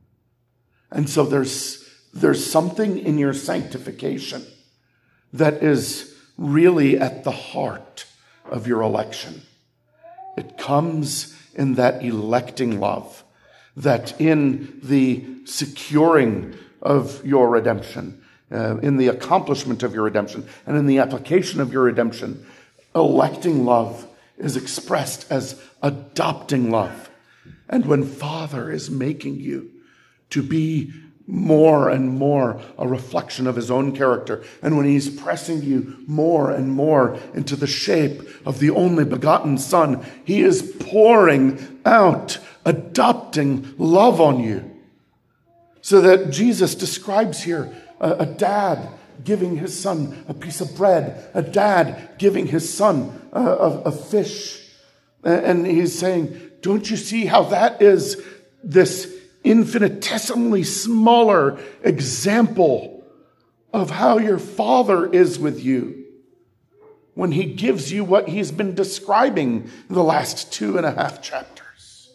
A: And so there's something in your sanctification that is really at the heart of your election. It comes in that electing love, that in the securing of your redemption, in the accomplishment of your redemption, and in the application of your redemption, electing love is expressed as adopting love. And when Father is making you to be more and more a reflection of his own character, and when he's pressing you more and more into the shape of the only begotten Son, he is pouring out adopting love on you. So that Jesus describes here a dad giving his son a piece of bread, a dad giving his son a fish. And he's saying, don't you see how that is this infinitesimally smaller example of how your Father is with you when he gives you what he's been describing in the last 2.5 chapters?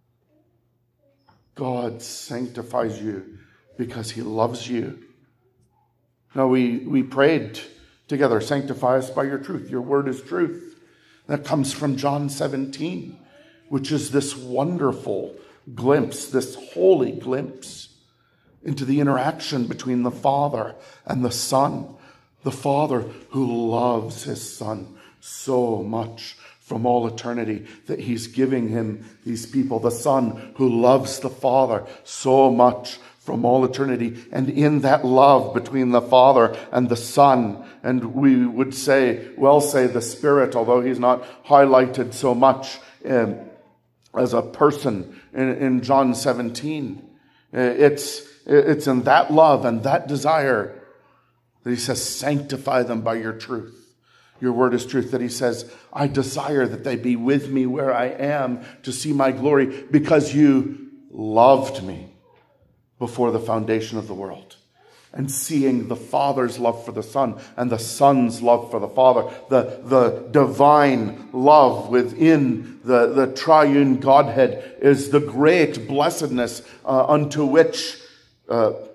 A: God sanctifies you because he loves you. Now, we prayed together, sanctify us by your truth. Your word is truth. That comes from John 17, which is this wonderful glimpse, this holy glimpse into the interaction between the Father and the Son. The Father who loves his Son so much from all eternity that he's giving him these people. The Son who loves the Father so much from all eternity. And in that love between the Father and the Son, and we would say the Spirit, although he's not highlighted so much as a person in John 17. It's in that love and that desire that he says, sanctify them by your truth. Your word is truth. That he says, I desire that they be with me where I am to see my glory because you loved me before the foundation of the world. And seeing the Father's love for the Son and the Son's love for the Father, the divine love within the triune Godhead is the great blessedness unto which, for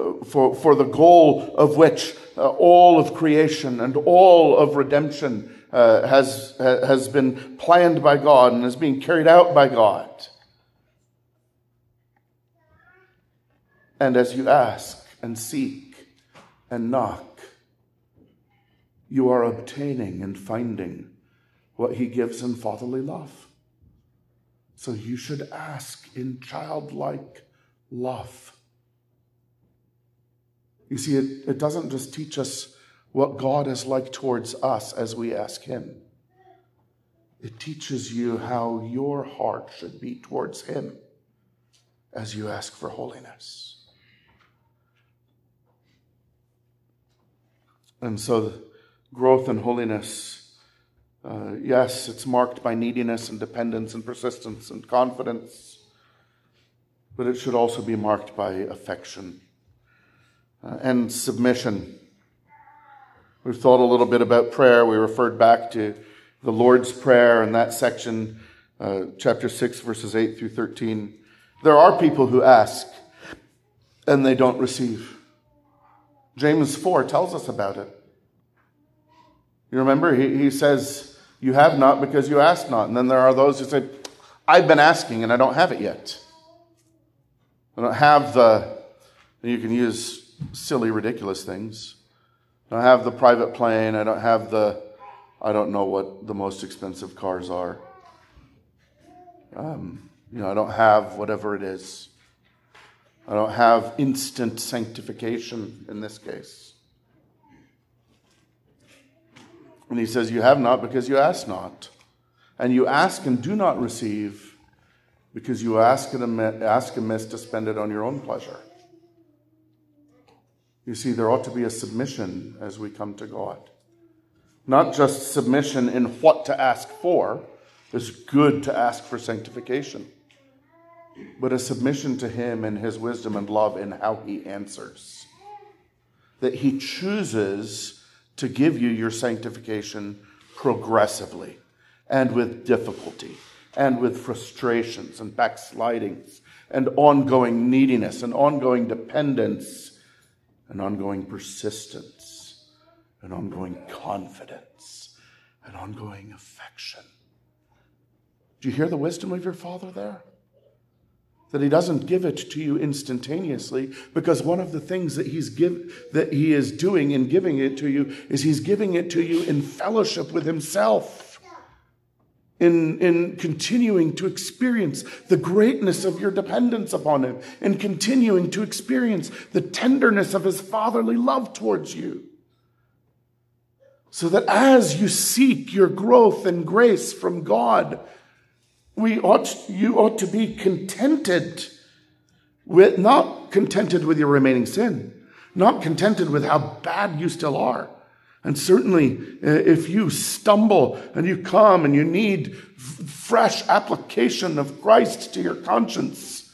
A: the goal of which all of creation and all of redemption has been planned by God and is being carried out by God. And as you ask and seek and knock, you are obtaining and finding what he gives in fatherly love. So you should ask in childlike love. You see, it doesn't just teach us what God is like towards us as we ask him. It teaches you how your heart should be towards him as you ask for holiness. And so growth in holiness, yes, it's marked by neediness and dependence and persistence and confidence, but it should also be marked by affection and submission. We've thought a little bit about prayer. We referred back to the Lord's Prayer in that section, chapter 6, verses 8 through 13. There are people who ask and they don't receive. James 4 tells us about it. You remember, he says, you have not because you ask not. And then there are those who say, I've been asking and I don't have it yet. I don't have you can use silly, ridiculous things. I don't have the private plane. I don't have I don't know what the most expensive cars are. I don't have whatever it is. I don't have instant sanctification in this case. And he says, you have not because you ask not. And you ask and do not receive because you ask amiss to spend it on your own pleasure. You see, there ought to be a submission as we come to God. Not just submission in what to ask for. It's good to ask for sanctification. But a submission to him and his wisdom and love in how he answers. That he chooses to give you your sanctification progressively and with difficulty and with frustrations and backslidings and ongoing neediness and ongoing dependence and ongoing persistence and ongoing confidence and ongoing affection. Do you hear the wisdom of your Father there? That he doesn't give it to you instantaneously, because one of the things that he is doing in giving it to you is he's giving it to you in fellowship with himself, in continuing to experience the greatness of your dependence upon him, in continuing to experience the tenderness of his fatherly love towards you. So that as you seek your growth and grace from God, you ought to be contented with, not contented with your remaining sin, not contented with how bad you still are. And certainly if you stumble and you come and you need fresh application of Christ to your conscience,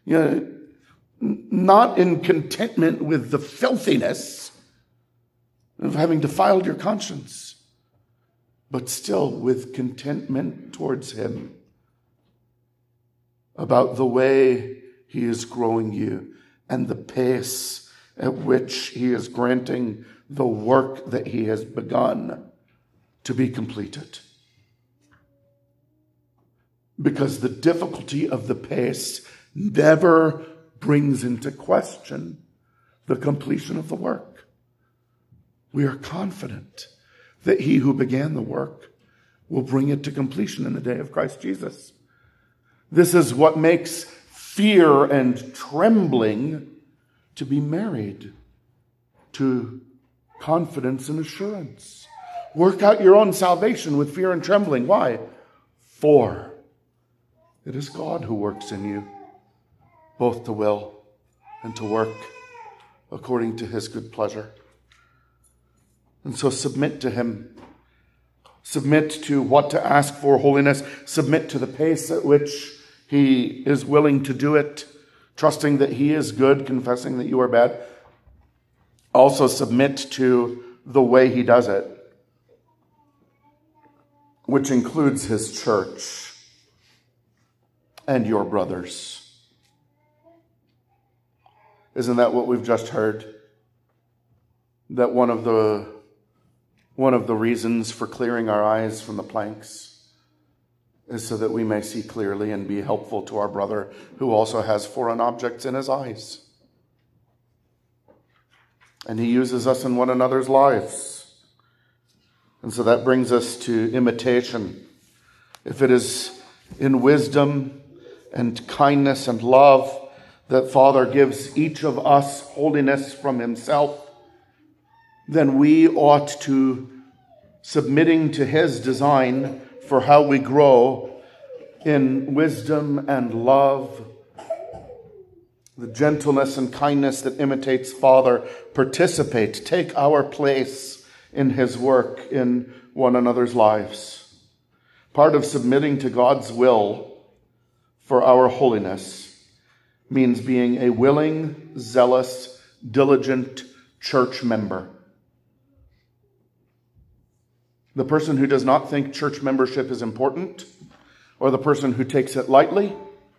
A: not in contentment with the filthiness of having defiled your conscience, but still with contentment towards him about the way he is growing you and the pace at which he is granting the work that he has begun to be completed. Because the difficulty of the pace never brings into question the completion of the work. We are confident that he who began the work will bring it to completion in the day of Christ Jesus. This is what makes fear and trembling to be married to confidence and assurance. Work out your own salvation with fear and trembling. Why? For it is God who works in you, both to will and to work according to his good pleasure. And so submit to him. Submit to what to ask for, holiness. Submit to the pace at which he is willing to do it, trusting that he is good, confessing that you are bad. Also submit to the way he does it, which includes his church and your brothers. Isn't that what we've just heard? That one of the One of the reasons for clearing our eyes from the planks is so that we may see clearly and be helpful to our brother who also has foreign objects in his eyes. And he uses us in one another's lives. And so that brings us to imitation. If it is in wisdom and kindness and love that Father gives each of us holiness from himself, then we ought to, submitting to his design for how we grow in wisdom and love, the gentleness and kindness that imitates Father, participate, take our place in his work in one another's lives. Part of submitting to God's will for our holiness means being a willing, zealous, diligent church member. The person who does not think church membership is important, or the person who takes it lightly,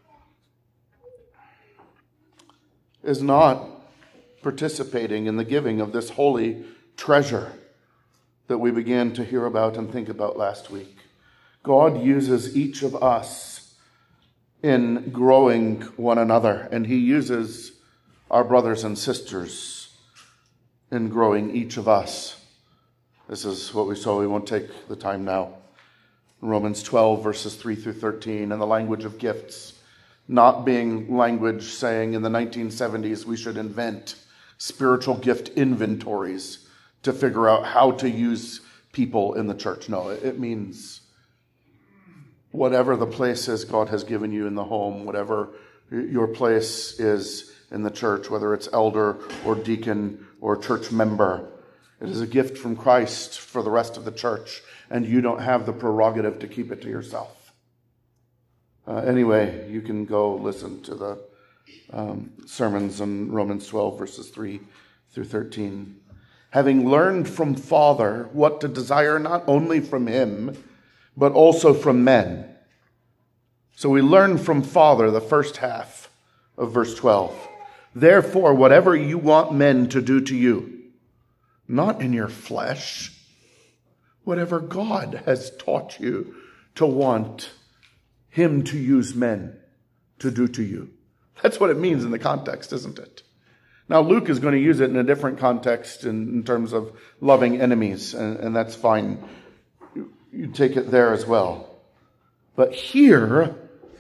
A: is not participating in the giving of this holy treasure that we began to hear about and think about last week. God uses each of us in growing one another, and he uses our brothers and sisters in growing each of us. This is what we saw. We won't take the time now. Romans 12, verses 3 through 13, and the language of gifts, not being language saying in the 1970s we should invent spiritual gift inventories to figure out how to use people in the church. No, it means whatever the place is God has given you in the home, whatever your place is in the church, whether it's elder or deacon or church member, it is a gift from Christ for the rest of the church, and you don't have the prerogative to keep it to yourself. Anyway, you can go listen to the sermons on Romans 12, verses 3 through 13. Having learned from Father what to desire not only from him, but also from men. So we learn from Father, the first half of verse 12. Therefore, whatever you want men to do to you, not in your flesh, whatever God has taught you to want him to use men to do to you. That's what it means in the context, isn't it? Now, Luke is going to use it in a different context in terms of loving enemies, and that's fine. You take it there as well. But here,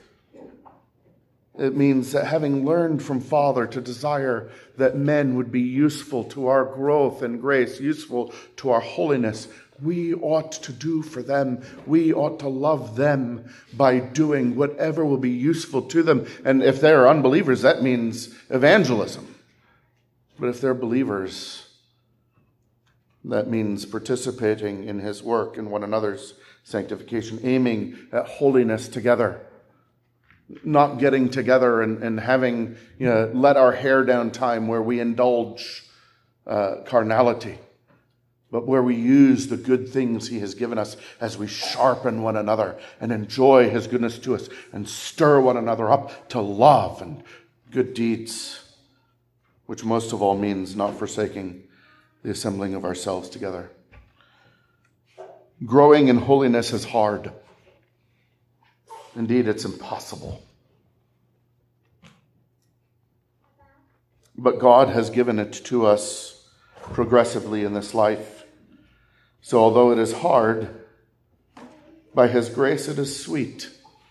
A: it means that having learned from Father to desire that men would be useful to our growth and grace, useful to our holiness, we ought to do for them. We ought to love them by doing whatever will be useful to them. And if they are unbelievers, that means evangelism. But if they're believers, that means participating in his work and one another's sanctification, aiming at holiness together. Not getting together and having, let our hair down time where we indulge carnality, but where we use the good things he has given us as we sharpen one another and enjoy his goodness to us and stir one another up to love and good deeds, which most of all means not forsaking the assembling of ourselves together. Growing in holiness is hard. Indeed, it's impossible. But God has given it to us progressively in this life. So although it is hard, by his grace it is sweet.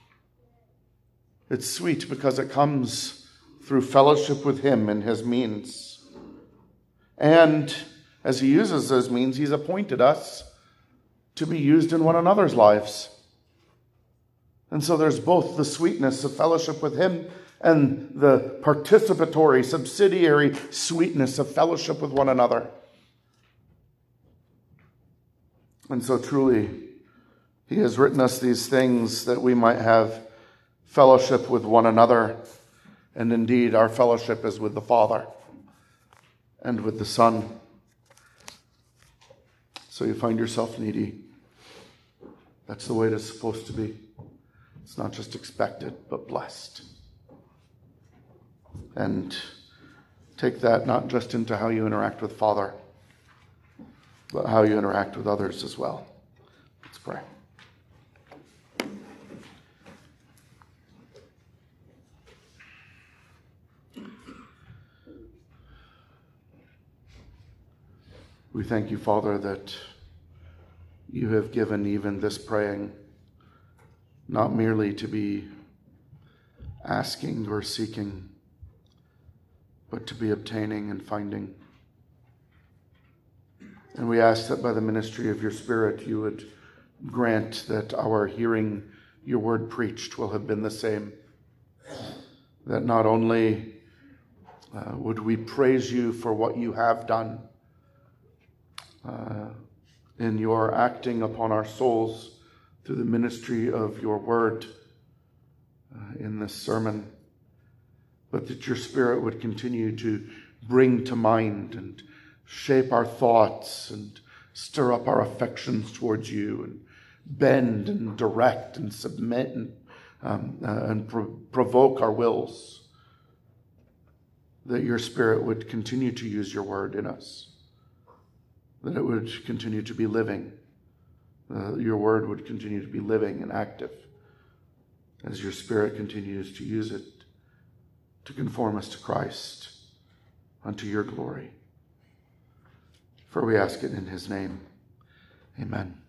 A: It's sweet because it comes through fellowship with him and his means. And as he uses those means, he's appointed us to be used in one another's lives. And so there's both the sweetness of fellowship with him and the participatory, subsidiary sweetness of fellowship with one another. And so truly, he has written us these things that we might have fellowship with one another. And indeed, our fellowship is with the Father and with the Son. So you find yourself needy. That's the way it is supposed to be. It's not just expected, but blessed. And take that not just into how you interact with Father, but how you interact with others as well. Let's pray. We thank you, Father, that you have given even this praying not merely to be asking or seeking, but to be obtaining and finding. And we ask that by the ministry of your Spirit, you would grant that our hearing your word preached will have been the same. That not only would we praise you for what you have done in your acting upon our souls through the ministry of your word in this sermon, but that your Spirit would continue to bring to mind and shape our thoughts and stir up our affections towards you and bend and direct and submit and provoke our wills, that your Spirit would continue to use your word in us, that it would continue to be living, your word would continue to be living and active as your Spirit continues to use it to conform us to Christ unto your glory. For we ask it in his name. Amen.